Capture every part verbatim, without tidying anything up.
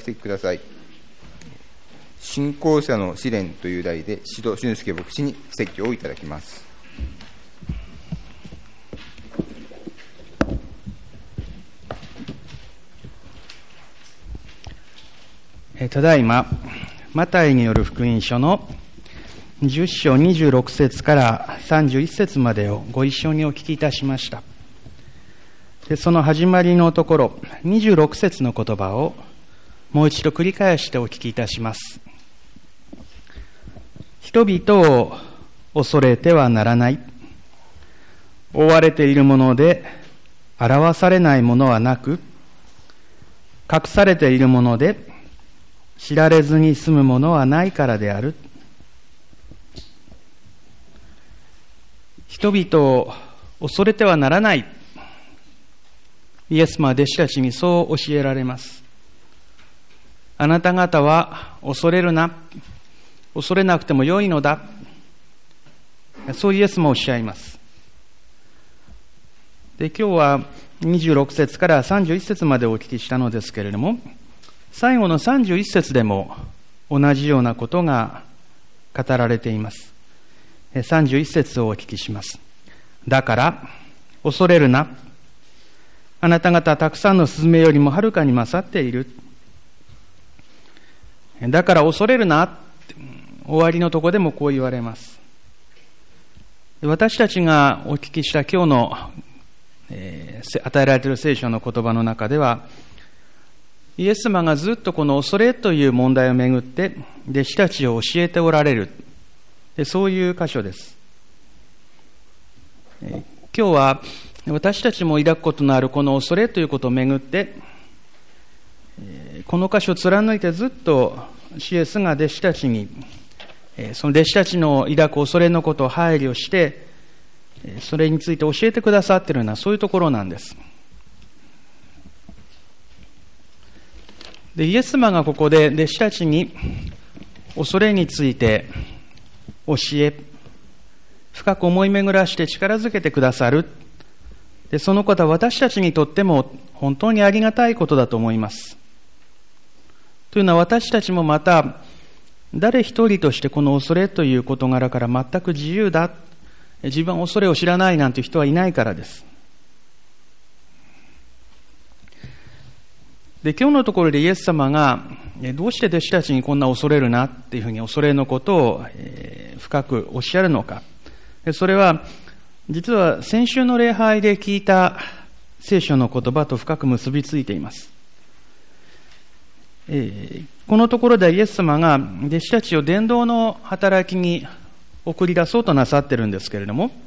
着席ください。信仰者の試練という題で、宍戸俊介牧師に説教をいただきます。 ただいま、マタイによる福音書のじゅっ章にじゅうろく節からさんじゅういち節までをご一緒にお聞きいたしました。でその始まりのところ、にじゅうろく節の言葉をもう一度繰り返してお聞きいたします。人々を恐れてはならない。追われているもので表されないものはなく、隠されているもので知られずに済むものはないからである。人々を恐れてはならない。イエス様は弟子たちにそう教えられます。あなた方は恐れるな。恐れなくても良いのだ。そうイエスもおっしゃいます。で、今日はにじゅうろく節からさんじゅういち節までお聞きしたのですけれども、最後のさんじゅういち節でも同じようなことが語られています。さんじゅういち節をお聞きします。だから恐れるな。あなた方はたくさんのスズメよりもはるかに勝っている。だから恐れるな。終わりのところでもこう言われます。私たちがお聞きした今日の、えー、与えられている聖書の言葉の中では、イエス様がずっとこの恐れという問題をめぐって弟子たちを教えておられる、でそういう箇所です。えー、今日は私たちも抱くことのあるこの恐れということをめぐって、えー、この箇所を貫いてずっと主イエスが弟子たちに、えー、その弟子たちの抱く恐れのことを配慮して、えー、それについて教えてくださっているような、そういうところなんです。で、イエス様がここで弟子たちに恐れについて教え、深く思い巡らして力づけてくださる。で、そのことは私たちにとっても本当にありがたいことだと思います。というのは、私たちもまた誰一人としてこの恐れという事柄から全く自由だ、自分は恐れを知らないなんて人はいないからです。で、今日のところでイエス様がどうして弟子たちにこんな恐れるなっていうふうに恐れのことを深くおっしゃるのか。それは実は先週の礼拝で聞いた聖書の言葉と深く結びついています。このところでイエス様が弟子たちを伝道の働きに送り出そうとなさっているんですけれども、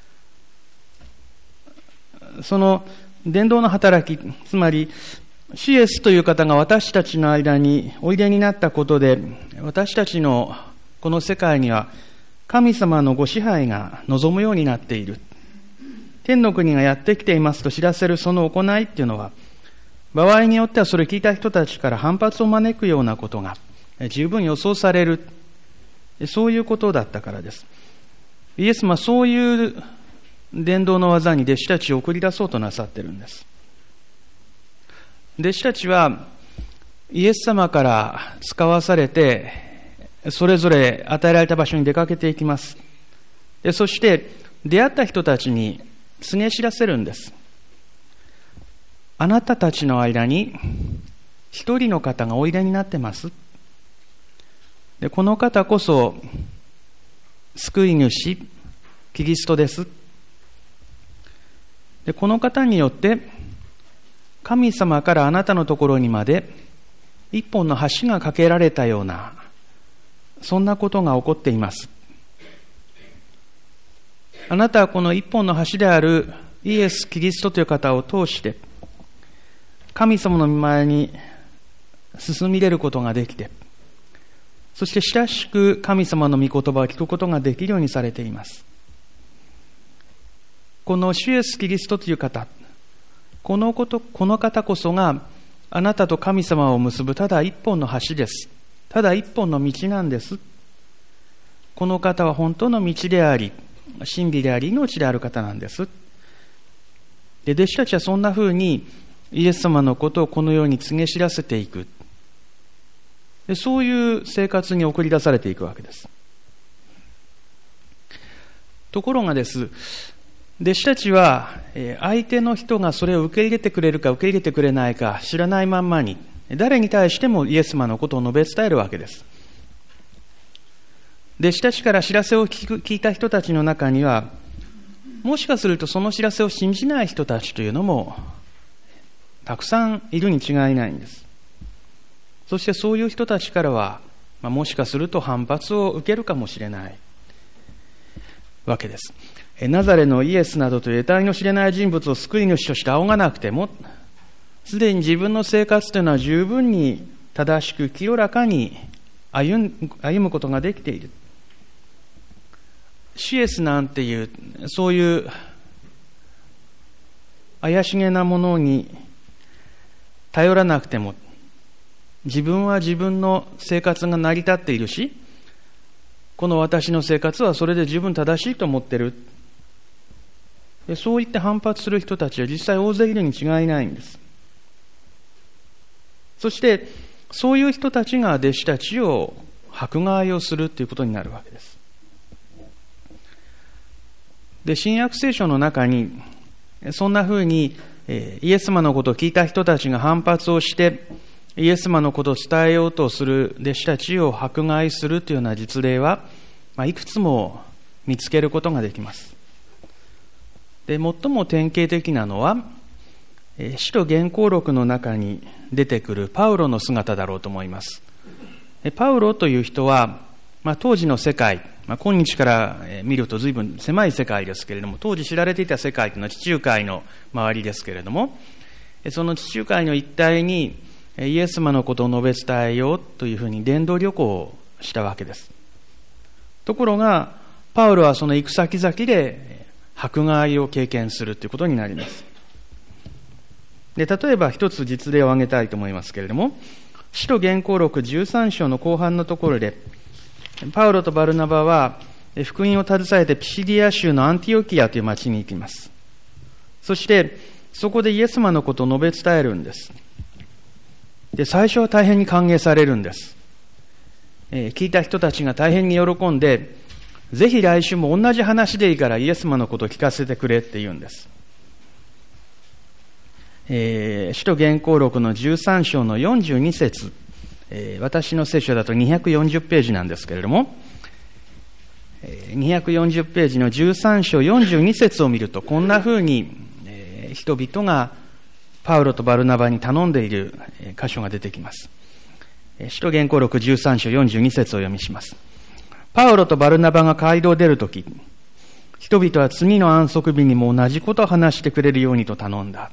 その伝道の働き、つまり主イエスという方が私たちの間においでになったことで、私たちのこの世界には神様のご支配が望むようになっている。天の国がやってきていますと知らせるその行いっていうのは、場合によってはそれを聞いた人たちから反発を招くようなことが十分予想される。そういうことだったからです。イエス様はそういう伝道の技に弟子たちを送り出そうとなさっているんです。弟子たちはイエス様から使わされて、それぞれ与えられた場所に出かけていきます。で、そして出会った人たちに告げ知らせるんです。あなたたちの間に一人の方がおいでになってます。で、この方こそ救い主キリストです。で、この方によって神様からあなたのところにまで一本の橋が架けられたような、そんなことが起こっています。あなたはこの一本の橋であるイエス・キリストという方を通して神様の御前に進み出ることができて、そして親しく神様の御言葉を聞くことができるようにされています。この主イエス・キリストという方、このこと、この方こそがあなたと神様を結ぶただ一本の橋です。ただ一本の道なんです。この方は本当の道であり、真理であり、命である方なんです。で、弟子たちはそんな風にイエス様のことをこのように告げ知らせていく。 でそういう生活に送り出されていくわけです。ところがです、弟子たちは相手の人がそれを受け入れてくれるか受け入れてくれないか知らないまんまに、誰に対してもイエス様のことを述べ伝えるわけです。弟子たちから知らせを聞く、聞いた人たちの中には、もしかするとその知らせを信じない人たちというのもたくさんいるに違いないんです。そしてそういう人たちからは、まあ、もしかすると反発を受けるかもしれないわけです。ナザレのイエスなどという得体の知れない人物を救い主として仰がなくても、すでに自分の生活というのは十分に正しく清らかに歩む、歩むことができている。シエスなんていうそういう怪しげなものに頼らなくても、自分は自分の生活が成り立っているし、この私の生活はそれで十分正しいと思っている。でそう言って反発する人たちは実際大勢いるに違いないんです。そしてそういう人たちが弟子たちを迫害をするということになるわけです。で新約聖書の中にそんなふうにイエス様のことを聞いた人たちが反発をしてイエス様のことを伝えようとする弟子たちを迫害するというような実例は、まあ、いくつも見つけることができます。で最も典型的なのは使徒言行録の中に出てくるパウロの姿だろうと思います。パウロという人は、まあ、当時の世界、まあ、今日から見ると随分狭い世界ですけれども、当時知られていた世界というのは地中海の周りですけれども、その地中海の一帯にイエス様のことを述べ伝えようというふうに伝道旅行をしたわけです。ところがパウロはその行く先々で迫害を経験するということになります。で例えば一つ実例を挙げたいと思いますけれども、使徒言行録じゅうさん章の後半のところで、パウロとバルナバは福音を携えてピシディア州のアンティオキアという町に行きます。そしてそこでイエス様のことを述べ伝えるんです。で最初は大変に歓迎されるんです。えー、聞いた人たちが大変に喜んで、ぜひ来週も同じ話でいいからイエス様のことを聞かせてくれって言うんです。えー、使徒言行録のじゅうさん章のよんじゅうに節、えー、私の聖書だとにひゃくよんじゅうページなんですけれども、えー、にひゃくよんじゅうページのじゅうさん章よんじゅうに節を見ると、こんなふうに、えー、人々がパウロとバルナバに頼んでいる箇所が出てきます。使徒言行録じゅうさん章よんじゅうに節を読みします。パウロとバルナバが街道を出るとき、人々は次の安息日にも同じことを話してくれるようにと頼んだ。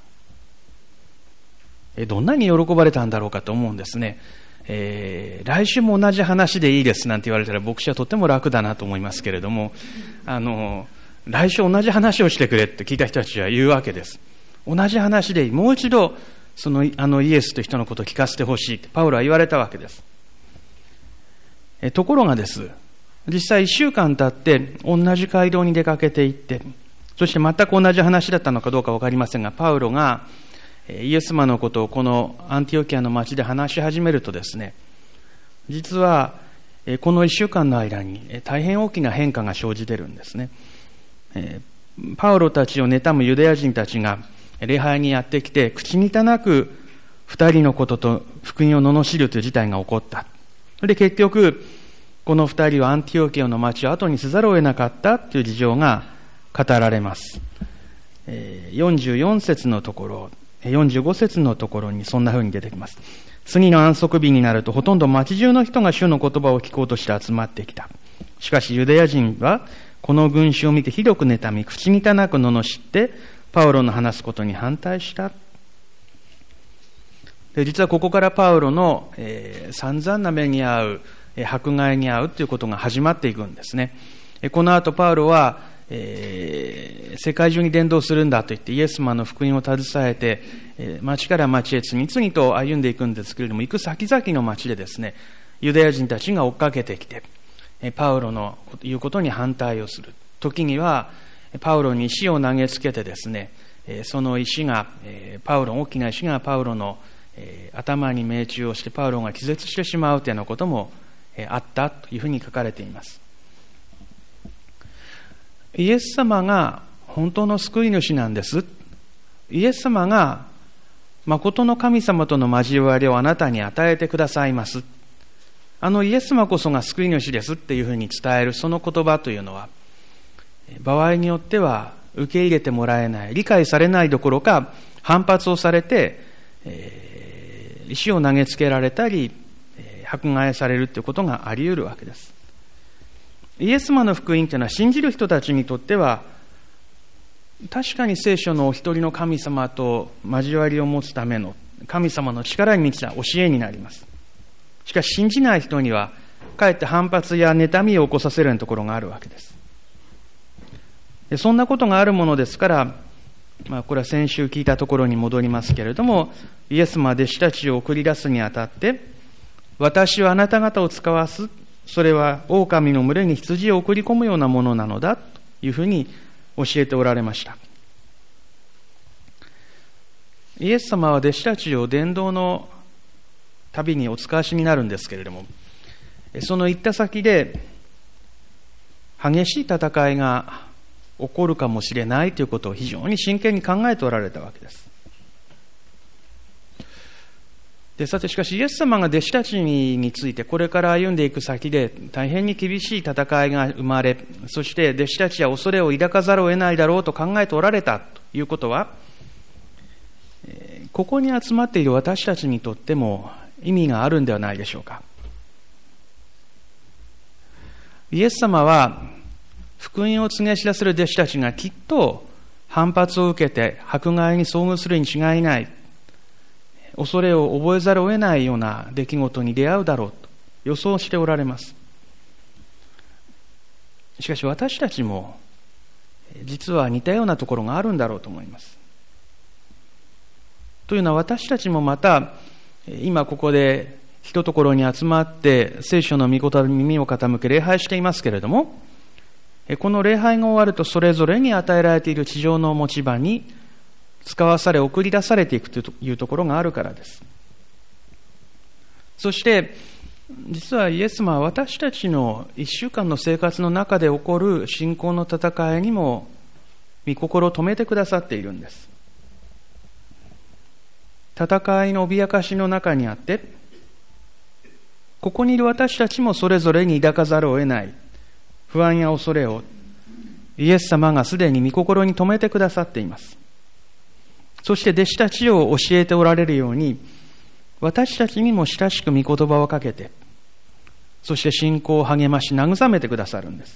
どんなに喜ばれたんだろうかと思うんですね。えー、来週も同じ話でいいですなんて言われたら牧師はとても楽だなと思いますけれども、あの来週同じ話をしてくれって聞いた人たちは言うわけです。同じ話でいい、もう一度そのあのイエスという人のことを聞かせてほしいってパウロは言われたわけです。えところがです、実際いっしゅうかん経って同じ街道に出かけていって、そして全く同じ話だったのかどうか分かりませんが、パウロがイエス様のことをこのアンティオキアの町で話し始めるとですね、実はこのいっしゅうかんの間に大変大きな変化が生じてるんですね。パウロたちを妬むユダヤ人たちが礼拝にやってきて、口に汚く二人のことと福音を罵るという事態が起こった。で結局この二人はアンティオキアの町を後にせざるを得なかったという事情が語られます。よんじゅうよん節のところ、よんじゅうご節のところにそんな風に出てきます。次の安息日になると、ほとんど町中の人が主の言葉を聞こうとして集まってきた。しかしユダヤ人はこの群衆を見てひどく妬み、口に汚く罵ってパウロの話すことに反対した。で実はここからパウロの、えー、散々な目に遭う、えー、迫害に遭うということが始まっていくんですね。えー、この後パウロは、えー、世界中に伝道するんだと言ってイエス様の福音を携えて、えー、町から町へ次々と歩んでいくんですけれども、行く先々の町でですね、ユダヤ人たちが追っかけてきて、えー、パウロの言うことに反対をする。時にはパウロに石を投げつけてですね、その石がパウロ、大きな石がパウロのえー、頭に命中をしてパウロが気絶してしまうというようなことも、えー、あったというふうに書かれています。イエス様が本当の救い主なんです。イエス様が誠の神様との交わりをあなたに与えてくださいます。あのイエス様こそが救い主ですっていうふうに伝えるその言葉というのは、場合によっては受け入れてもらえない、理解されないどころか反発をされて、えー、石を投げつけられたり、えー、迫害されるということがあり得るわけです。イエス様の福音というのは信じる人たちにとっては確かに聖書のお一人の神様と交わりを持つための神様の力に満ちた教えになります。しかし信じない人にはかえって反発や妬みを起こさせるようなところがあるわけです。でそんなことがあるものですから、まあ、これは先週聞いたところに戻りますけれども、イエス様は弟子たちを送り出すにあたって、私はあなた方を使わす、それは狼の群れに羊を送り込むようなものなのだというふうに教えておられました。イエス様は弟子たちを伝道の旅にお使わしになるんですけれども、その行った先で激しい戦いが起こるかもしれないということを非常に真剣に考えておられたわけです。でさてしかしイエス様が弟子たちについてこれから歩んでいく先で大変に厳しい戦いが生まれ、そして弟子たちは恐れを抱かざるを得ないだろうと考えておられたということは、ここに集まっている私たちにとっても意味があるんではないでしょうか。イエス様は福音を告げ知らせる弟子たちがきっと反発を受けて迫害に遭遇するに違いない、恐れを覚えざるを得ないような出来事に出会うだろうと予想しておられます。しかし私たちも実は似たようなところがあるんだろうと思います。というのは私たちもまた今ここでひとところに集まって聖書の御言葉に耳を傾け礼拝していますけれども、この礼拝が終わるとそれぞれに与えられている地上の持ち場に使わされ送り出されていくというところがあるからです。そして実はイエス様は私たちの一週間の生活の中で起こる信仰の戦いにも御心を止めてくださっているんです。戦いの脅かしの中にあって、ここにいる私たちもそれぞれに抱かざるを得ない不安や恐れをイエス様がすでに御心に止めてくださっています。そして弟子たちを教えておられるように、私たちにも親しく御言葉をかけて、そして信仰を励まし慰めてくださるんです。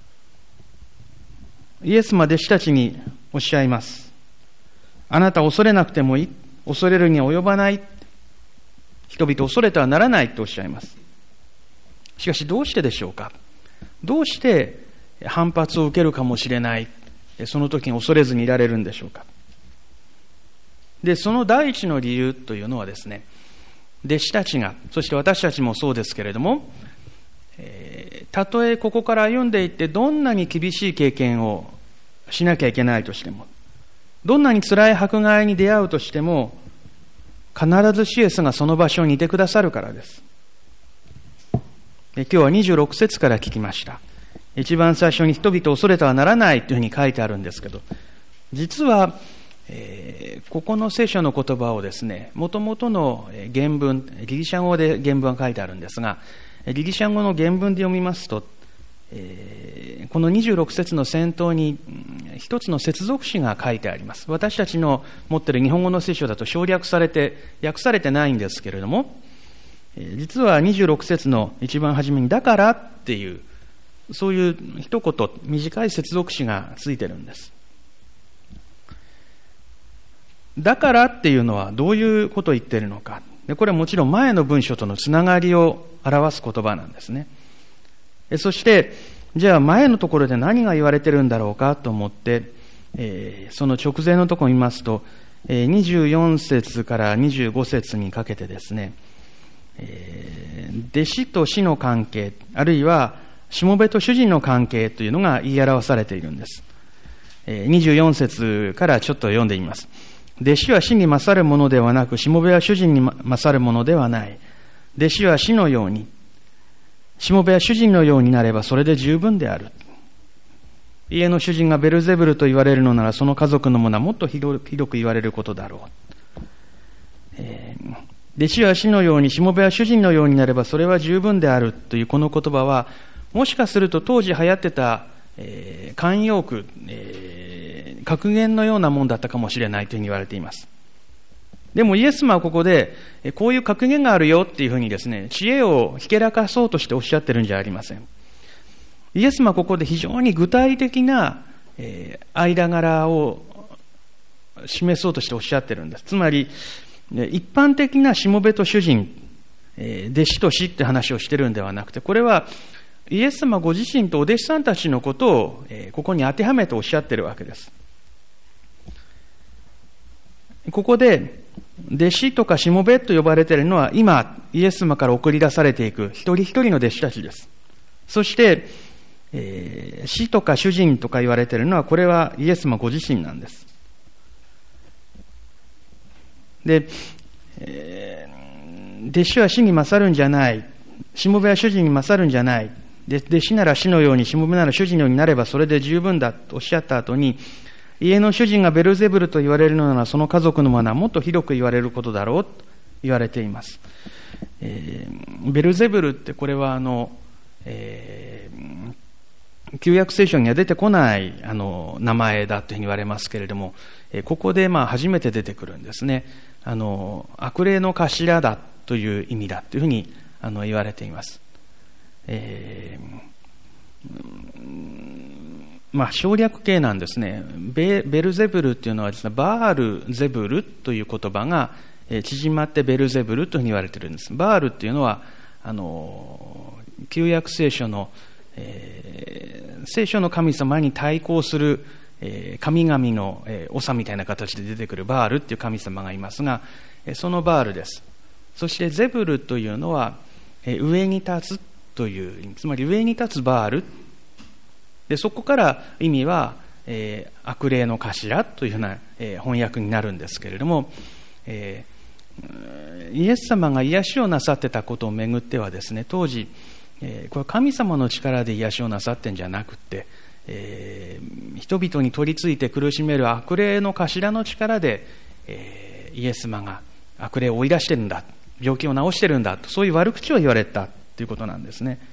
イエス様は弟子たちにおっしゃいます。あなた恐れなくてもいい。恐れるには及ばない。人々恐れてはならないとおっしゃいます。しかしどうしてでしょうか。どうして反発を受けるかもしれない。その時に恐れずにいられるんでしょうか。で、その第一の理由というのはですね、弟子たちが、そして私たちもそうですけれども、えー、たとえここから歩んでいってどんなに厳しい経験をしなきゃいけないとしても、どんなに辛い迫害に出会うとしても、必ずシエスがその場所にいてくださるからです。今日はにじゅうろく節から聞きました。一番最初に人々を恐れてはならないというふうに書いてあるんですけど、実は、えー、ここの聖書の言葉をですね、もともとの原文、ギリシャ語で原文が書いてあるんですが、ギリシャ語の原文で読みますと、えー、このにじゅうろく節の先頭に一つの接続詞が書いてあります。私たちの持っている日本語の聖書だと省略されて訳されてないんですけれども、実はにじゅうろく節の一番初めにだからっていうそういう一言短い接続詞がついてるんです。だからっていうのはどういうことを言っているのか。でこれはもちろん前の文章とのつながりを表す言葉なんですね。そしてじゃあ前のところで何が言われてるんだろうかと思って、えー、その直前のところを見ますと、えー、にじゅうよん節からにじゅうご節にかけてですね、えー、弟子と師の関係、あるいはしもべと主人の関係というのが言い表されているんです。えー、にじゅうよん節からちょっと読んでみます。 弟子は師に勝るものではなく、しもべは主人に勝るものではない。弟子は師のように、しもべは主人のようになればそれで十分である。家の主人がベルゼブルと言われるのなら、その家族のものはもっとひどく言われることだろう。えー、弟子は師のように、しもべは主人のようになればそれは十分であるというこの言葉は、もしかすると当時流行ってた、えー、慣用句、えー、格言のようなもんだったかもしれないというふうに言われています。でもイエス様はここで、こういう格言があるよっていうふうにですね、知恵をひけらかそうとしておっしゃってるんじゃありません。イエス様はここで非常に具体的な、えー、間柄を示そうとしておっしゃってるんです。つまり、一般的なしもべと主人、えー、弟子と師って話をしてるんではなくて、これはイエス様ご自身とお弟子さんたちのことを、えー、ここに当てはめておっしゃってるわけです。ここで、弟子とかしもべと呼ばれているのは、今、イエス様から送り出されていく一人一人の弟子たちです。そして、えー、師とか主人とか言われているのは、これはイエス様ご自身なんです。で、えー、弟子は師に勝るんじゃない。しもべは主人に勝るんじゃない。で、弟子なら師のように、しもべなら主人のようになればそれで十分だとおっしゃった後に、家の主人がベルゼブルと言われるのなら、その家族のものはもっとひどく言われることだろうと言われています。えー、ベルゼブルってこれはあの、えー、旧約聖書には出てこないあの名前だというふうに言われますけれども、えー、ここでまあ初めて出てくるんですね。あの悪霊の頭だという意味だというふうにあの言われています。えーまあ、省略形なんですね。ベ、ベルゼブルっていうのはですね、バールゼブルという言葉が縮まってベルゼブルというふうに言われているんです。バールっていうのは、あの、旧約聖書の、えー、聖書の神様に対抗する、えー、神々の、えー、長みたいな形で出てくるバールっていう神様がいますが、そのバールです。そしてゼブルというのは、えー、上に立つという意味、つまり上に立つバール。でそこから意味は、えー、悪霊の頭というふうな、えー、翻訳になるんですけれども、えー、イエス様が癒しをなさってたことをめぐってはですね、当時、えー、これは神様の力で癒しをなさってんじゃなくて、えー、人々に取り付いて苦しめる悪霊の頭の力で、えー、イエス様が悪霊を追い出してるんだ、病気を治してるんだと、そういう悪口を言われたということなんですね。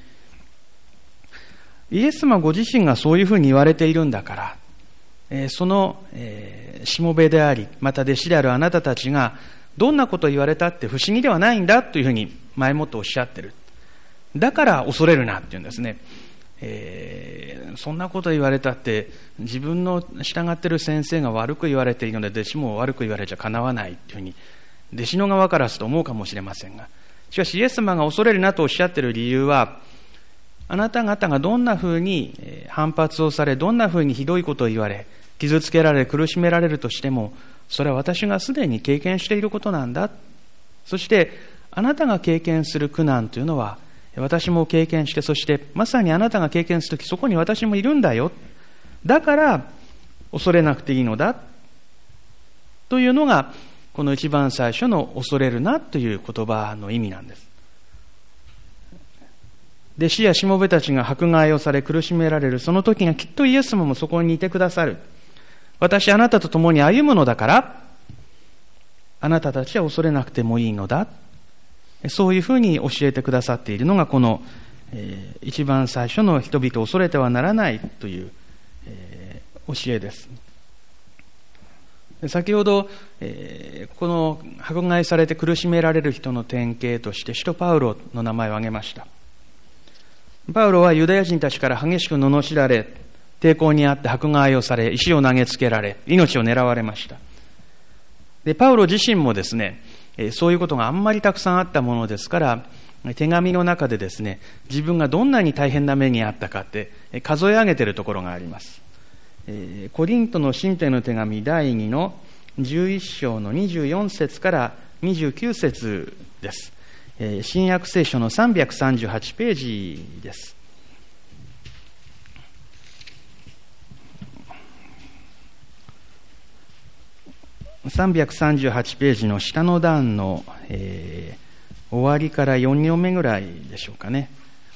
イエス様ご自身がそういうふうに言われているんだから、えー、その、えー、しもべであり、また弟子であるあなたたちがどんなことを言われたって不思議ではないんだというふうに前もっておっしゃってる。だから恐れるなっていうんですね。えー、そんなこと言われたって自分の従っている先生が悪く言われているので弟子も悪く言われちゃかなわないというふうに弟子の側からすると思うかもしれませんが、しかしイエス様が恐れるなとおっしゃっている理由は、あなた方がどんなふうに反発をされ、どんなふうにひどいことを言われ、傷つけられ、苦しめられるとしても、それは私がすでに経験していることなんだ。そしてあなたが経験する苦難というのは私も経験して、そしてまさにあなたが経験するときそこに私もいるんだよ。だから恐れなくていいのだというのがこの一番最初の恐れるなという言葉の意味なんです。弟子やしもべたちが迫害をされ苦しめられるその時がきっとイエス様もそこにいてくださる。私あなたと共に歩むのだからあなたたちは恐れなくてもいいのだ。そういうふうに教えてくださっているのがこの、えー、一番最初の人々を恐れてはならないという、えー、教えです。先ほど、えー、この迫害されて苦しめられる人の典型として使徒パウロの名前を挙げました。パウロはユダヤ人たちから激しく罵られ、抵抗にあって迫害をされ、石を投げつけられ、命を狙われました。で、パウロ自身もですね、そういうことがあんまりたくさんあったものですから、手紙の中でですね、自分がどんなに大変な目にあったかって数え上げているところがあります。コリントの信徒の手紙だいにのじゅういっ章のにじゅうよん節からにじゅうきゅう節です。新約聖書のさんびゃくさんじゅうはちページです。 さんびゃくさんじゅうはちページの下の段の、えー、終わりからよん行目ぐらいでしょうかね。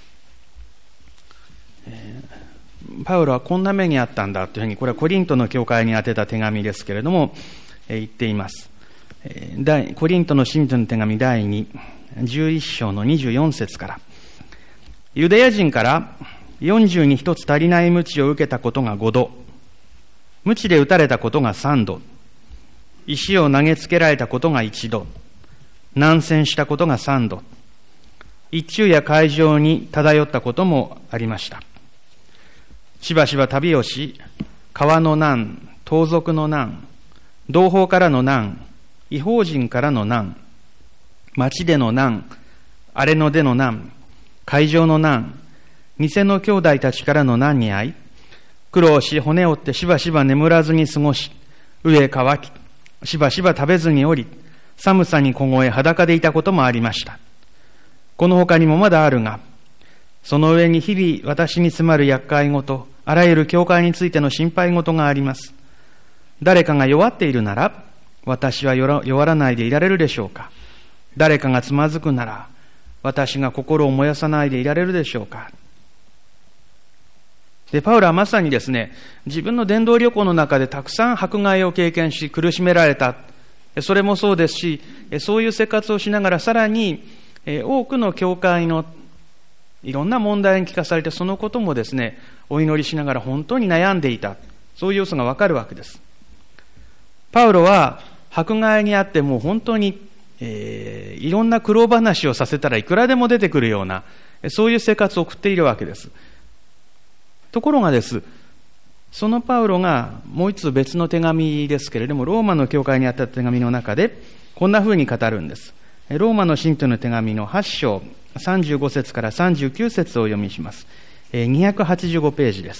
えー、パウロはこんな目にあったんだというふうに、これはコリントの教会に宛てた手紙ですけれども、えー、言っています。えー、コリントの信徒の手紙だいに、じゅういっ章のにじゅうよん節から、ユダヤ人からよんじゅうにひとつ足りない鞭を受けたことがごど、鞭で打たれたことがさんど、石を投げつけられたことがいちど、難戦したことがさんど、一昼夜海上に漂ったこともありました。しばしば旅をし、川の難、盗賊の難、同胞からの難、異邦人からの難、町での難、荒れ野での難、海上の難、偽の兄弟たちからの難に遭い、苦労し骨折ってしばしば眠らずに過ごし、飢え乾き、しばしば食べずにおり、寒さに凍え裸でいたこともありました。この他にもまだあるが、その上に日々私に迫る厄介事、あらゆる教会についての心配事があります。誰かが弱っているなら、私は弱らないでいられるでしょうか。誰かがつまずくなら、私が心を燃やさないでいられるでしょうか。で、パウロはまさにですね、自分の伝道旅行の中でたくさん迫害を経験し苦しめられた。それもそうですし、そういう生活をしながらさらに多くの教会のいろんな問題に聞かされて、そのこともですね、お祈りしながら本当に悩んでいた。そういう要素がわかるわけです。パウロは迫害にあってもう本当に、えー、いろんな苦労話をさせたらいくらでも出てくるような、そういう生活を送っているわけです。ところがです、そのパウロがもう一つ別の手紙ですけれども、ローマの教会にあった手紙の中でこんな風に語るんです。ローマの信徒の手紙のはち章さんじゅうご節からさんじゅうきゅう節をお読みします。にひゃくはちじゅうごページです。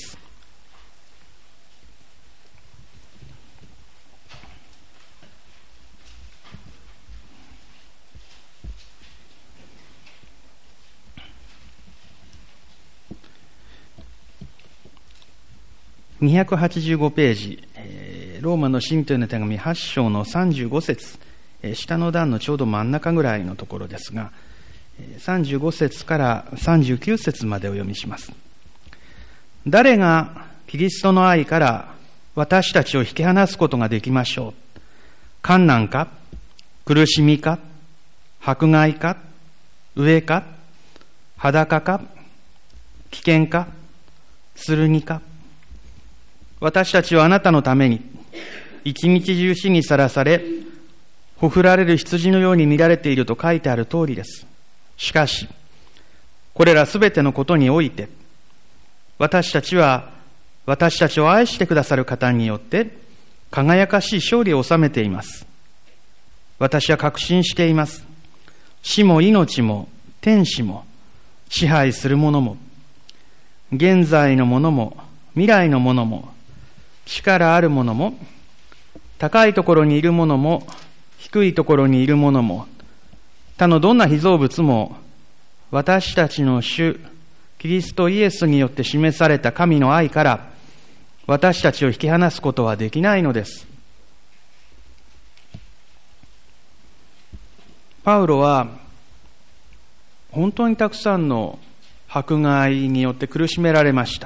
にひゃくはちじゅうごページ、ローマの信徒への手紙はち章のさんじゅうご節、下の段のちょうど真ん中ぐらいのところですが、さんじゅうご節からさんじゅうきゅう節までお読みします。誰がキリストの愛から私たちを引き離すことができましょう。困難か、苦しみか、迫害か、飢えか、裸か、危険か、剣か。私たちはあなたのために一日中死にさらされ、ほふられる羊のように見られていると書いてある通りです。しかし、これらすべてのことにおいて、私たちは私たちを愛してくださる方によって輝かしい勝利を収めています。私は確信しています。死も命も天使も支配するものも現在のものも未来のものも力あるものも高いところにいるものも低いところにいるものも他のどんな被造物も私たちの主キリストイエスによって示された神の愛から私たちを引き離すことはできないのです。パウロは本当にたくさんの迫害によって苦しめられました。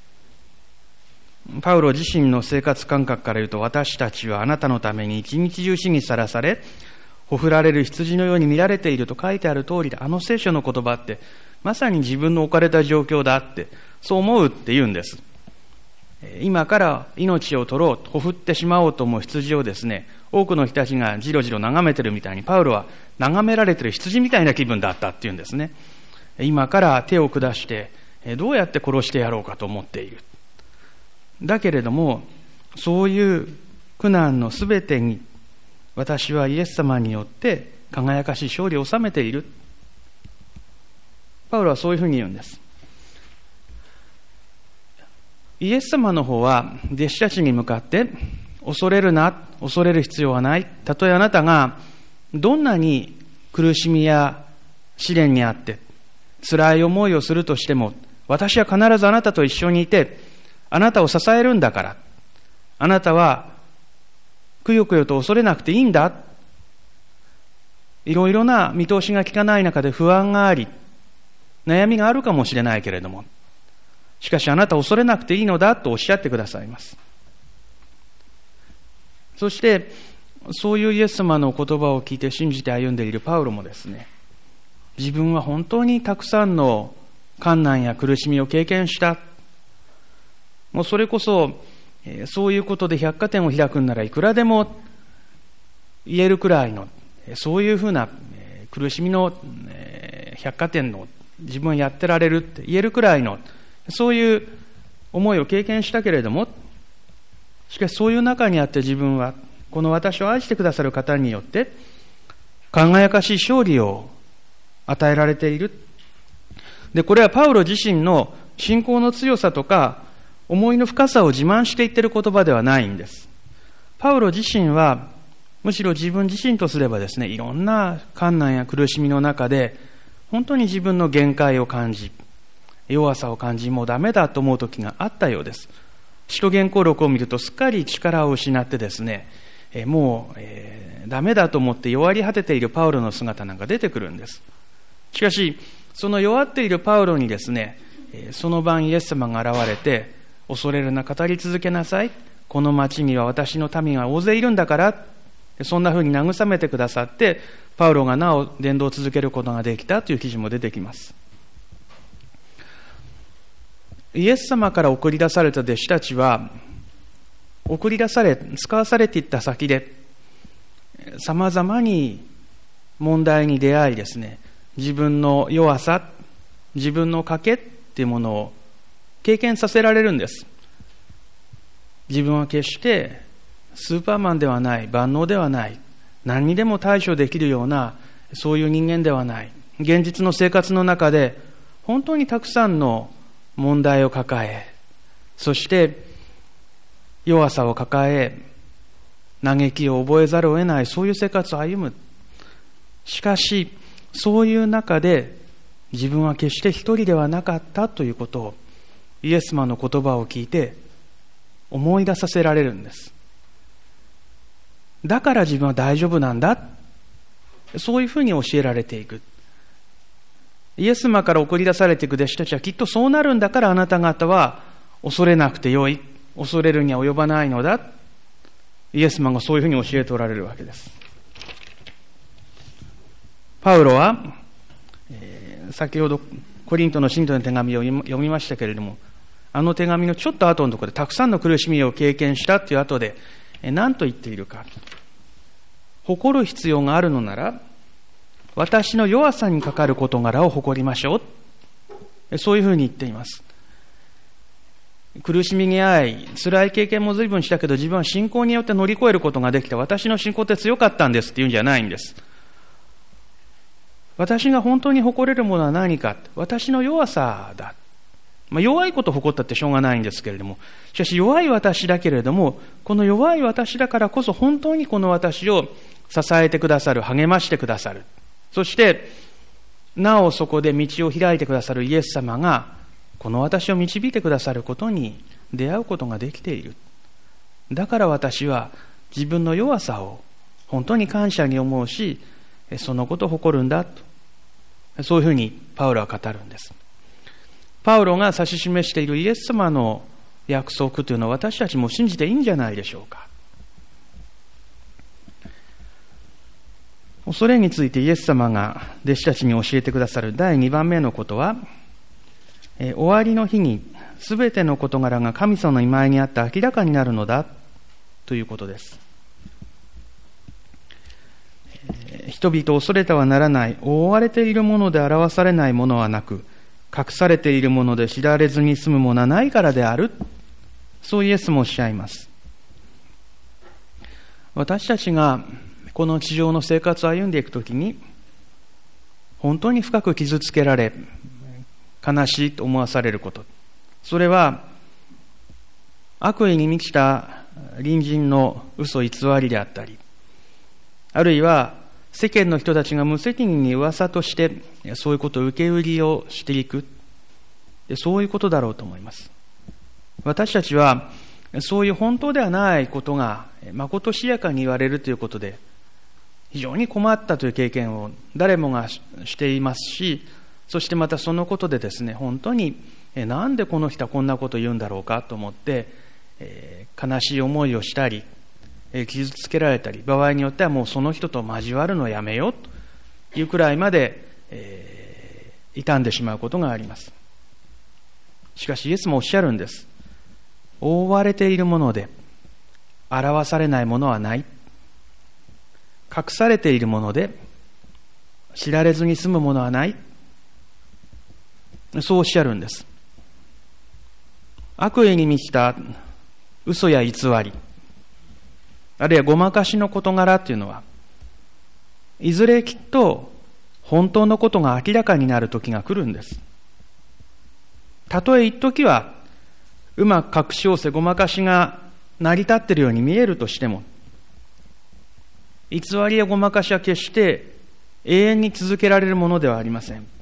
パウロ自身の生活感覚から言うと、私たちはあなたのために一日中死にさらされ、ほふられる羊のように見られていると書いてある通りで、あの聖書の言葉ってまさに自分の置かれた状況だって、そう思うって言うんです。今から命を取ろう、ほふってしまおうと思う羊をですね、多くの人たちがじろじろ眺めてるみたいに、パウロは眺められてる羊みたいな気分だったって言うんですね。今から手を下してどうやって殺してやろうかと思っている。だけれども、そういう苦難のすべてに私はイエス様によって輝かしい勝利を収めている。パウロはそういうふうに言うんです。イエス様の方は弟子たちに向かって、恐れるな、恐れる必要はない。たとえあなたがどんなに苦しみや試練にあって辛い思いをするとしても、私は必ずあなたと一緒にいてあなたを支えるんだから、あなたはくよくよと恐れなくていいんだ。いろいろな見通しが利かない中で不安があり、悩みがあるかもしれないけれども、しかしあなた恐れなくていいのだとおっしゃってくださいます。そして、そういうイエス様の言葉を聞いて信じて歩んでいるパウロもですね、自分は本当にたくさんの困難や苦しみを経験した。もうそれこそ、そういうことで百貨店を開くんならいくらでも言えるくらいの、そういうふうな苦しみの百貨店の自分はやってられるって言えるくらいの、そういう思いを経験したけれども、しかしそういう中にあって自分はこの私を愛してくださる方によって輝かしい勝利を与えられている。で、これはパウロ自身の信仰の強さとか思いの深さを自慢していっている言葉ではないんです。パウロ自身はむしろ自分自身とすればですね、いろんな困難や苦しみの中で本当に自分の限界を感じ、弱さを感じ、もうダメだと思う時があったようです。使徒言行録を見るとすっかり力を失ってですね、えもう、えー、ダメだと思って弱り果てているパウロの姿なんか出てくるんです。しかしその弱っているパウロにですね、その晩イエス様が現れて、恐れるな、語り続けなさい、この町には私の民が大勢いるんだから、そんなふうに慰めてくださって、パウロがなお伝道を続けることができたという記事も出てきます。イエス様から送り出された弟子たちは、送り出され、使わされていった先で、さまざまに問題に出会いですね、自分の弱さ、自分の賭けっていうものを経験させられるんです。自分は決してスーパーマンではない、万能ではない、何にでも対処できるようなそういう人間ではない。現実の生活の中で本当にたくさんの問題を抱え、そして弱さを抱え、嘆きを覚えざるを得ない、そういう生活を歩む。しかしそういう中で自分は決して一人ではなかったということをイエス様の言葉を聞いて思い出させられるんです。だから自分は大丈夫なんだ、そういうふうに教えられていく。イエス様から送り出されていく弟子たちはきっとそうなるんだから、あなた方は恐れなくてよい、恐れるには及ばないのだ、イエス様がそういうふうに教えておられるわけです。パウロは、えー、先ほどコリントの信徒の手紙を読みましたけれども、あの手紙のちょっと後のところでたくさんの苦しみを経験したという後で、えー、何と言っているか。誇る必要があるのなら、私の弱さにかかる事柄を誇りましょう。そういうふうに言っています。苦しみに遭い、辛い経験も随分したけど、自分は信仰によって乗り越えることができた。私の信仰って強かったんですっていうんじゃないんです。私が本当に誇れるものは何か。私の弱さだ。まあ、弱いことを誇ったってしょうがないんですけれども、しかし弱い私だけれども、この弱い私だからこそ本当にこの私を支えてくださる、励ましてくださる。そして、なおそこで道を開いてくださるイエス様が、この私を導いてくださることに出会うことができている。だから私は自分の弱さを本当に感謝に思うし、そのことを誇るんだと。そういうふうにパウロは語るんです。パウロが指し示しているイエス様の約束というのは私たちも信じていいんじゃないでしょうか。恐れについてイエス様が弟子たちに教えてくださるだいにばんめのことは、え終わりの日にすべての事柄が神様の御前にあって明らかになるのだということです。え人々を恐れてはならない、覆われているもので表されないものはなく、隠されているもので知られずに済むものはないからである。そうイエスもおっしゃいます。私たちがこの地上の生活を歩んでいくときに、本当に深く傷つけられ、悲しいと思わされること。それは、悪意に満ちた隣人の嘘偽りであったり、あるいは世間の人たちが無責任に噂として、そういうことを受け売りをしていく。そういうことだろうと思います。私たちは、 そういう本当ではないことがまことしやかに言われるということで、非常に困ったという経験を誰もがしていますし、そしてまたそのことでですね、本当になんでこの人はこんなことを言うんだろうかと思って、えー、悲しい思いをしたり、えー、傷つけられたり、場合によってはもうその人と交わるのをやめようというくらいまで、えー、傷んでしまうことがあります。しかしイエスもおっしゃるんです。覆われているもので表されないものはない。隠されているもので知られずに済むものはない。そうおっしゃるんです。悪意に満ちた嘘や偽り、あるいはごまかしの事柄というのは、いずれきっと本当のことが明らかになる時が来るんです。たとえ一時はうまく隠し合わせごまかしが成り立っているように見えるとしても、偽りやごまかしは決して永遠に続けられるものではありません。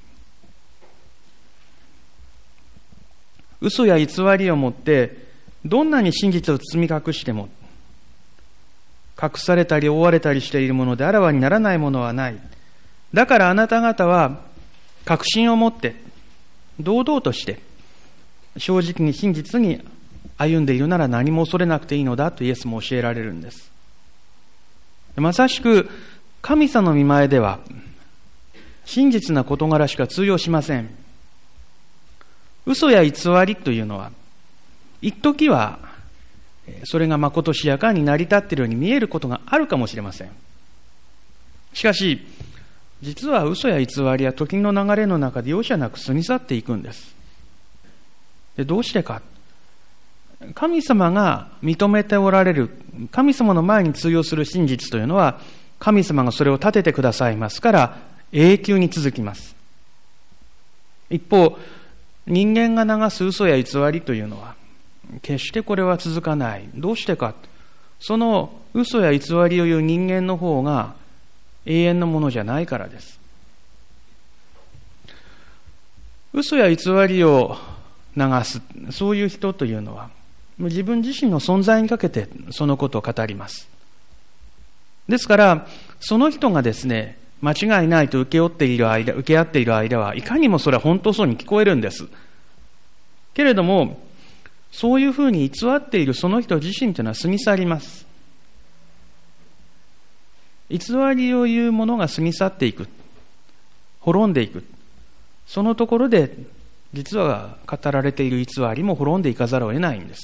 嘘や偽りをもってどんなに真実を包み隠しても、隠されたり覆われたりしているものであらわにならないものはない。だからあなた方は確信を持って堂々として正直に真実に歩んでいるなら何も恐れなくていいのだとイエスも教えられるんです。まさしく神様の御前では真実な事柄しか通用しません。嘘や偽りというのは一時はそれがまことしやかに成り立っているように見えることがあるかもしれません。しかし実は嘘や偽りは時の流れの中で容赦なく過ぎ去っていくんです。で、どうしてか。神様が認めておられる、神様の前に通用する真実というのは、神様がそれを立ててくださいますから永久に続きます。一方、人間が流す嘘や偽りというのは決してこれは続かない。どうしてか。その嘘や偽りを言う人間の方が永遠のものじゃないからです。嘘や偽りを流す、そういう人というのは自分自身の存在にかけてそのことを語ります。ですからその人がですね、間違いないと受け負っている間、受け合っている間はいかにもそれは本当そうに聞こえるんです。けれどもそういうふうに偽っているその人自身というのは過ぎ去ります。偽りを言うものが過ぎ去っていく、滅んでいく。そのところで実は語られている偽りも滅んでいかざるを得ないんです。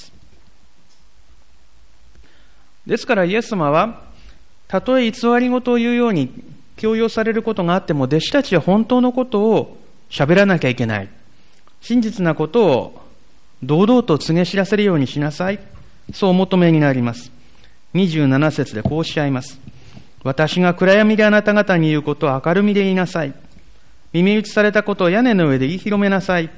ですからイエス様は、たとえ偽り事を言うように強要されることがあっても、弟子たちは本当のことを喋らなきゃいけない。真実なことを堂々と告げ知らせるようにしなさい。そうお求めになります。にじゅうなな節でこうおっしゃいます。私が暗闇であなた方に言うことを明るみで言いなさい。耳打ちされたことを屋根の上で言い広めなさい。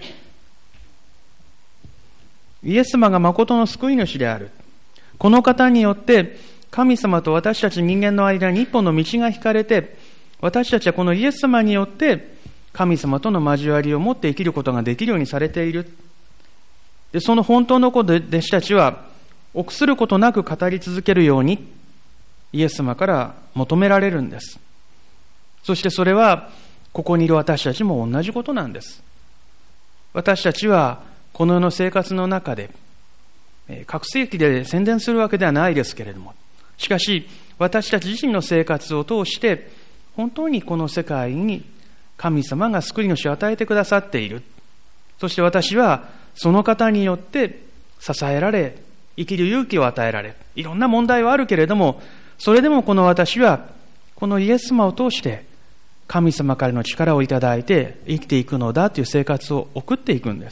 イエス様が誠の救い主である。この方によって神様と私たち人間の間に一本の道が引かれて、私たちはこのイエス様によって神様との交わりを持って生きることができるようにされている。で、その本当のことで弟子たちは臆することなく語り続けるようにイエス様から求められるんです。そしてそれはここにいる私たちも同じことなんです。私たちはこの世の生活の中で拡声器で宣伝するわけではないですけれども、しかし私たち自身の生活を通して本当にこの世界に神様が救い主を与えてくださっている。そして私はその方によって支えられ、生きる勇気を与えられ、いろんな問題はあるけれども、それでもこの私はこのイエス様を通して神様からの力をいただいて生きていくのだという生活を送っていくんです。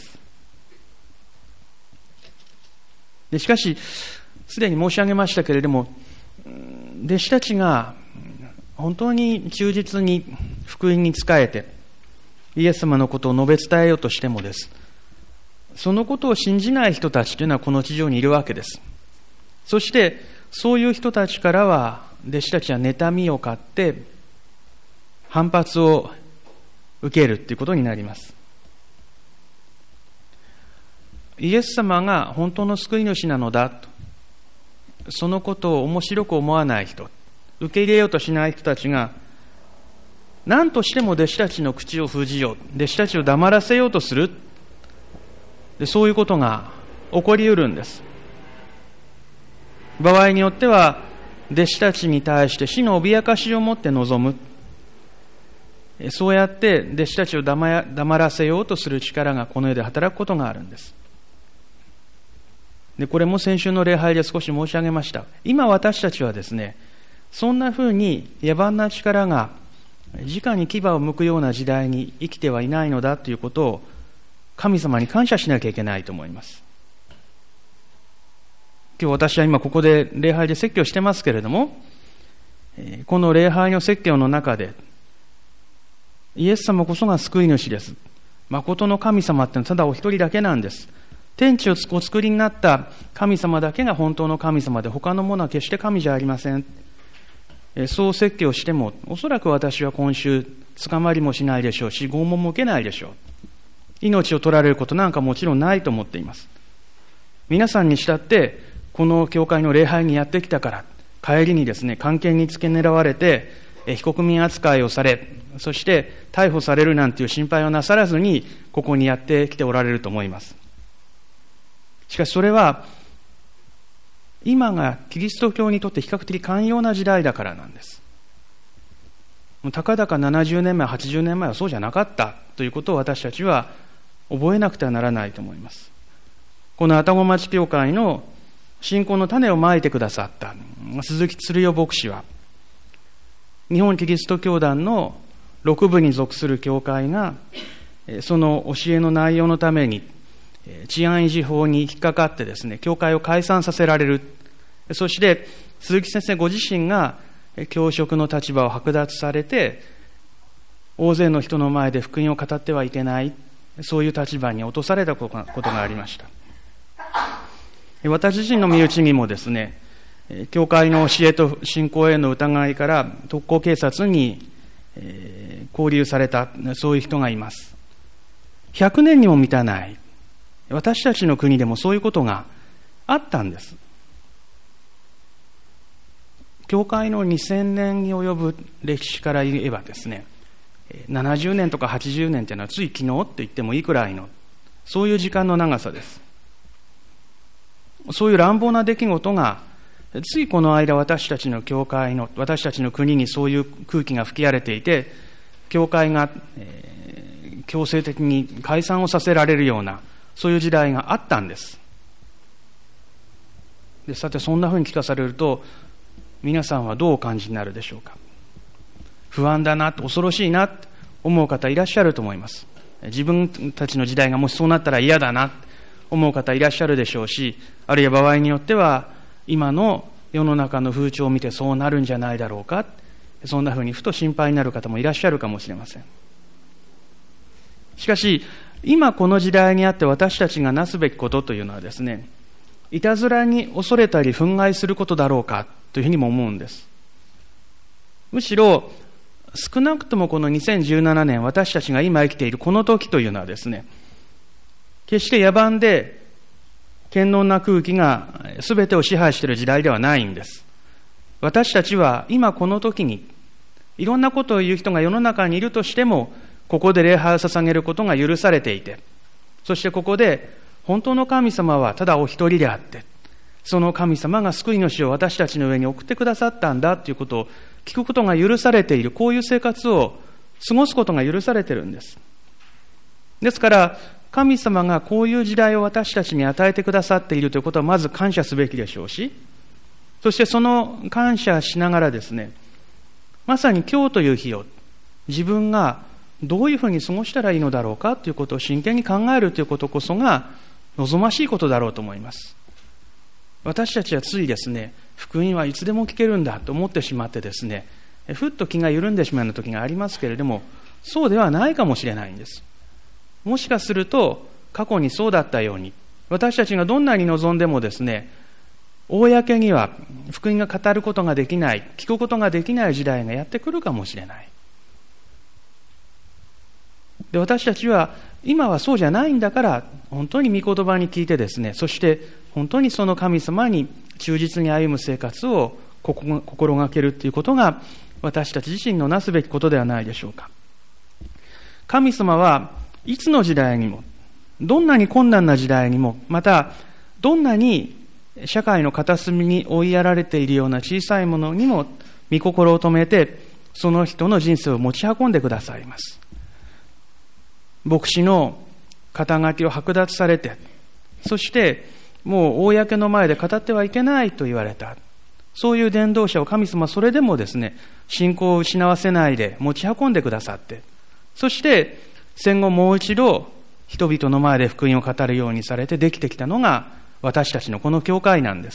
でしかしすでに申し上げましたけれども、弟子たちが本当に忠実に福音に仕えてイエス様のことを述べ伝えようとしてもです、そのことを信じない人たちというのはこの地上にいるわけです。そしてそういう人たちからは弟子たちは妬みを買って反発を受けるということになります。 イエス様が本当の救い主なのだと、そのことを面白く思わない人、受け入れようとしない人たちが、何としても弟子たちの口を封じよう、弟子たちを黙らせようとする、でそういうことが起こり得るんです。場合によっては、弟子たちに対して死の脅かしを持って臨む。そうやって弟子たちを黙らせようとする力がこの世で働くことがあるんです。で、これも先週の礼拝で少し申し上げました。今私たちはですね、そんなふうに野蛮な力が直に牙を剥くような時代に生きてはいないのだということを神様に感謝しなきゃいけないと思います。今日私は今ここで礼拝で説教してますけれども、この礼拝の説教の中で、イエス様こそが救い主です。誠の神様ってのはただお一人だけなんです。天地をお作りになった神様だけが本当の神様で、他のものは決して神じゃありません。そう説教しても、おそらく私は今週捕まりもしないでしょうし、拷問も受けないでしょう。命を取られることなんかもちろんないと思っています。皆さんにしたって、この教会の礼拝にやってきたから、帰りにですね、関係に付け狙われて、被告人扱いをされ、そして逮捕されるなんていう心配をなさらずに、ここにやってきておられると思います。しかしそれは、今がキリスト教にとって比較的寛容な時代だからなんです。たかだかななじゅうねんまえ、はちじゅうねんまえはそうじゃなかったということを私たちは覚えなくてはならないと思います。この愛宕町教会の信仰の種をまいてくださった鈴木鶴代牧師は、日本キリスト教団の六部に属する教会が、その教えの内容のために治安維持法に引っかかってですね、教会を解散させられる。そして鈴木先生ご自身が教職の立場を剥奪されて、大勢の人の前で福音を語ってはいけない、そういう立場に落とされたことがありました。私自身の身内にもですね、教会の教えと信仰への疑いから特攻警察に拘留された、そういう人がいます。ひゃくねんにも満たない私たちの国でもそういうことがあったんです。教会のにせんねんに及ぶ歴史から言えばですね、ななじゅうねんとかはちじゅうねんというのはつい昨日って言ってもいいくらいの、そういう時間の長さです。そういう乱暴な出来事がついこの間、私たちの教会の、私たちの国にそういう空気が吹き荒れていて、教会が、えー、強制的に解散をさせられるような、そういう時代があったんです。で、さてそんなふうに聞かされると、皆さんはどうお感じになるでしょうか。不安だな、恐ろしいなと思う方いらっしゃると思います。自分たちの時代がもしそうなったら嫌だなと思う方いらっしゃるでしょうし、あるいは場合によっては今の世の中の風潮を見てそうなるんじゃないだろうか、そんなふうにふと心配になる方もいらっしゃるかもしれません。しかし今この時代にあって私たちがなすべきことというのはですね、いたずらに恐れたり憤慨することだろうかというふうにも思うんです。むしろ少なくともこのにせんじゅうななねん、私たちが今生きているこの時というのはですね、決して野蛮で堅牢な空気が全てを支配している時代ではないんです。私たちは今この時にいろんなことを言う人が世の中にいるとしても、ここで礼拝を捧げることが許されていて、そしてここで本当の神様はただお一人であって、その神様が救い主を私たちの上に送ってくださったんだということを聞くことが許されている、こういう生活を過ごすことが許されているんです。ですから神様がこういう時代を私たちに与えてくださっているということはまず感謝すべきでしょうし、そしてその感謝しながらですね、まさに今日という日を自分がどういうふうに過ごしたらいいのだろうかということを真剣に考えるということこそが望ましいことだろうと思います。私たちはついですね、福音はいつでも聞けるんだと思ってしまってですね、ふっと気が緩んでしまうような時がありますけれども、そうではないかもしれないんです。もしかすると過去にそうだったように、私たちがどんなに望んでもですね、公には福音が語ることができない、聞くことができない時代がやってくるかもしれない。 で、私たちは今はそうじゃないんだから、本当に御言葉に聞いてですね、そして本当にその神様に忠実に歩む生活を心がけるということが、私たち自身のなすべきことではないでしょうか。神様はいつの時代にも、どんなに困難な時代にも、またどんなに社会の片隅に追いやられているような小さいものにも御心を止めて、その人の人生を持ち運んでくださいます。牧師の肩書きを剥奪されて、そしてもう公の前で語ってはいけないと言われた。そういう伝道者を神様はそれでもですね、信仰を失わせないで持ち運んでくださって、そして戦後もう一度人々の前で福音を語るようにされてできてきたのが私たちのこの教会なんです。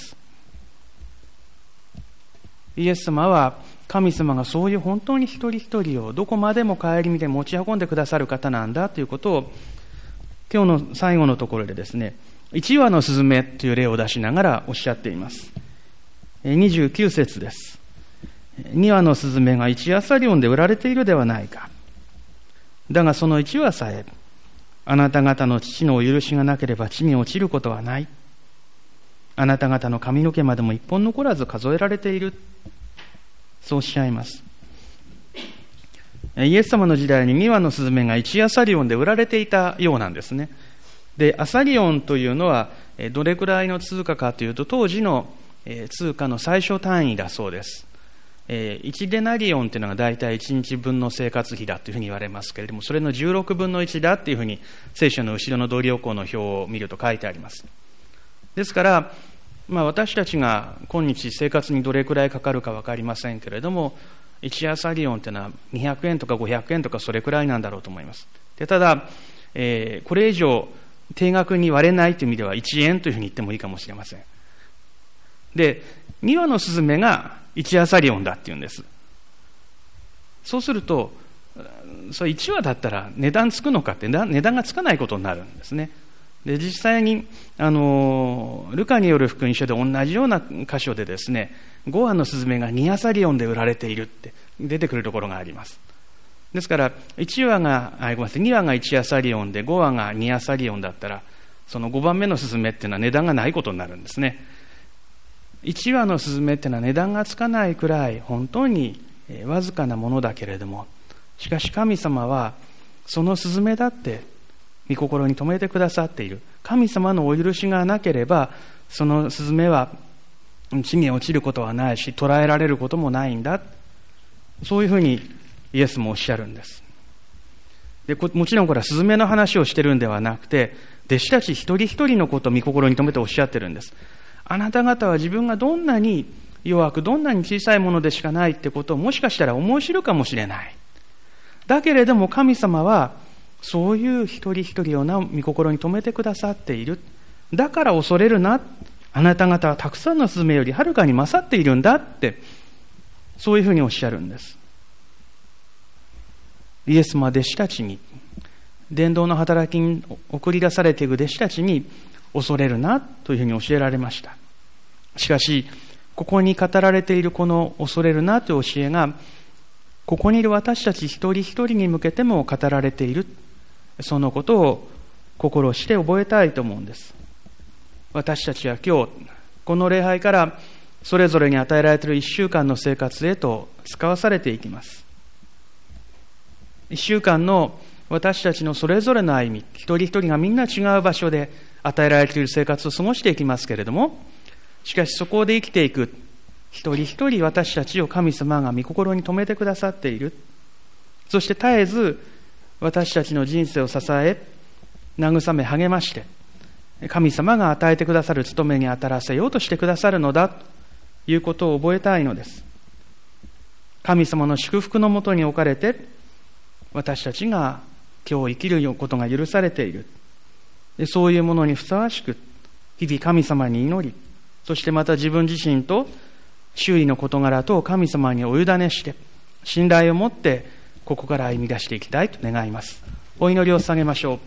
イエス様は神様がそういう本当に一人一人をどこまでも顧みて持ち運んでくださる方なんだということを、今日の最後のところでですね、一羽のスズメという例を出しながらおっしゃっています。にじゅうきゅう節です。二羽のスズメが一アサリオンで売られているではないか。だがその一羽さえ、あなた方の父のお許しがなければ地に落ちることはない。あなた方の髪の毛までも一本残らず数えられている。そうおっしゃいます。イエス様の時代に二羽のスズメが一アサリオンで売られていたようなんですね。で、アサリオンというのはどれくらいの通貨かというと、当時の通貨の最小単位だそうです。いちデナリオンというのが大体いちにちぶんの生活費だというふうに言われますけれども、それのじゅうろくぶんのいちだというふうに聖書の後ろの同僚項の表を見ると書いてあります。ですから、まあ、私たちが今日生活にどれくらいかかるか分かりませんけれども、いちアサリオンというのはにひゃくえんとかごひゃくえんとかそれくらいなんだろうと思います。で、ただ、えー、これ以上定額に割れないという意味ではいちえんというふうに言ってもいいかもしれません。で、に羽のスズメがいちアサリオンだっていうんです。そうすると、それいち羽だったら値段つくのかって値段がつかないことになるんですね。で、実際にあのルカによる福音書で同じような箇所でですね、ご羽のスズメがにアサリオンで売られているって出てくるところがあります。ですからいち羽があごめんなさいに羽がいちアサリオンでご羽がにアサリオンだったら、そのごばんめのスズメっていうのは値段がないことになるんですね。いち羽のスズメっていうのは値段がつかないくらい本当にわずかなものだけれども、しかし神様はそのスズメだって御心に留めてくださっている。神様のお許しがなければそのスズメは地に落ちることはないし、捕らえられることもないんだ。そういうふうにイエスもおっしゃるんです。で、もちろんこれはスズメの話をしてるんではなくて、弟子たち一人一人のことを御心に留めておっしゃってるんです。あなた方は自分がどんなに弱く、どんなに小さいものでしかないってことをもしかしたら思い知るかもしれない。だけれども神様はそういう一人一人をなお御心に留めてくださっている。だから恐れるな。あなた方はたくさんのスズメよりはるかに勝っているんだって、そういうふうにおっしゃるんです。イエスも弟子たちに、伝道の働きに送り出されていく弟子たちに、恐れるなというふうに教えられました。しかし、ここに語られているこの恐れるなという教えが、ここにいる私たち一人一人に向けても語られている。そのことを心して覚えたいと思うんです。私たちは今日、この礼拝からそれぞれに与えられている一週間の生活へと使わされていきます。一週間の私たちのそれぞれの歩み、一人一人がみんな違う場所で与えられている生活を過ごしていきますけれども、しかしそこで生きていく一人一人私たちを神様が御心に留めてくださっている。そして絶えず私たちの人生を支え、慰め励まして、神様が与えてくださる務めに当たらせようとしてくださるのだということを覚えたいのです。神様の祝福のもとに置かれて、私たちが今日生きることが許されている。そういうものにふさわしく、日々神様に祈り、そしてまた自分自身と周囲の事柄と神様にお委ねして、信頼を持ってここから歩み出していきたいと願います。お祈りを捧げましょう。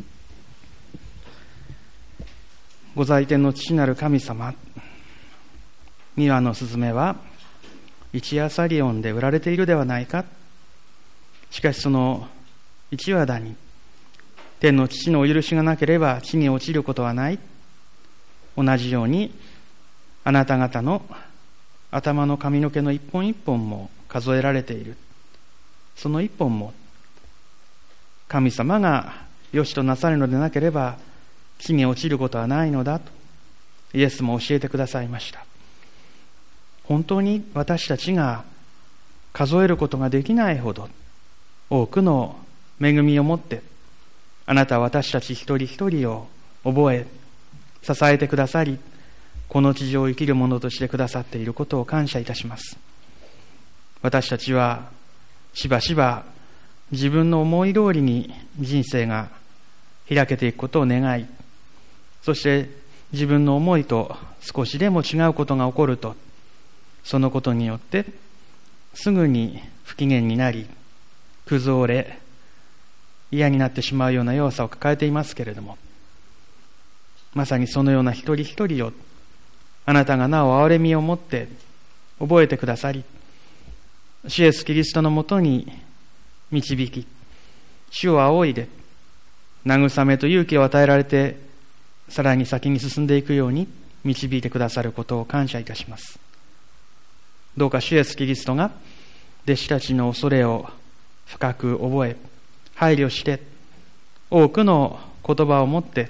ご在天の父なる神様、に羽のスズメは一アサリオンで売られているではないか。しかしその一羽だに、天の父のお許しがなければ地に落ちることはない。同じように、あなた方の頭の髪の毛の一本一本も数えられている。その一本も、神様が良しとなさるのでなければ、地に落ちることはないのだと、イエスも教えてくださいました。本当に私たちが数えることができないほど多くの恵みを持って、あなたは私たち一人一人を覚え、支えてくださり、この地上を生きるものとしてくださっていることを感謝いたします。私たちはしばしば自分の思い通りに人生が開けていくことを願い、そして自分の思いと少しでも違うことが起こると、そのことによってすぐに不機嫌になり、崩れ、嫌になってしまうような弱さを抱えていますけれども、まさにそのような一人一人をあなたがなお憐れみを持って覚えてくださり、主イエスキリストのもとに導き、主を仰いで慰めと勇気を与えられて、さらに先に進んでいくように導いてくださることを感謝いたします。どうか主イエスキリストが弟子たちの恐れを深く覚え、配慮して多くの言葉を持って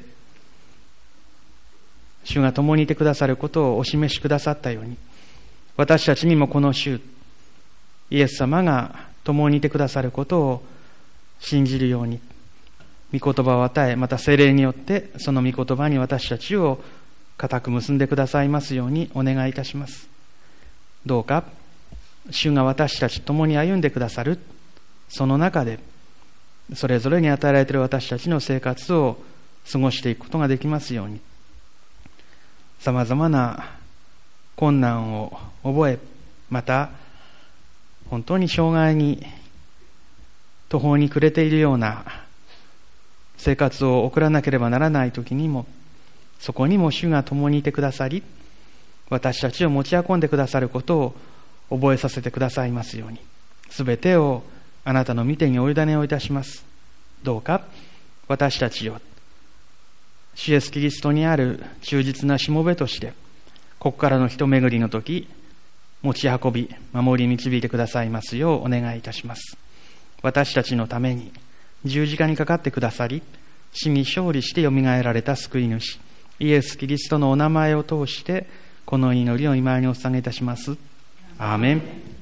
主が共にいてくださることをお示しくださったように、私たちにもこの主イエス様が共にいてくださることを信じるように、御言葉を与え、また聖霊によってその御言葉に私たちを固く結んでくださいますようにお願いいたします。どうか主が私たちと共に歩んでくださるその中で、それぞれに与えられている私たちの生活を過ごしていくことができますように、さまざまな困難を覚え、また本当に障害に途方に暮れているような生活を送らなければならないときにも、そこにも主が共にいてくださり、私たちを持ち運んでくださることを覚えさせてくださいますように、すべてをあなたの御手にお委ねをいたします。どうか私たちを主イエスキリストにある忠実なしもべとして、ここからの人巡りの時持ち運び守り導いてくださいますようお願いいたします。私たちのために十字架にかかってくださり、死に勝利してよみがえられた救い主イエスキリストのお名前を通してこの祈りを今にお捧げいたします。アーメン。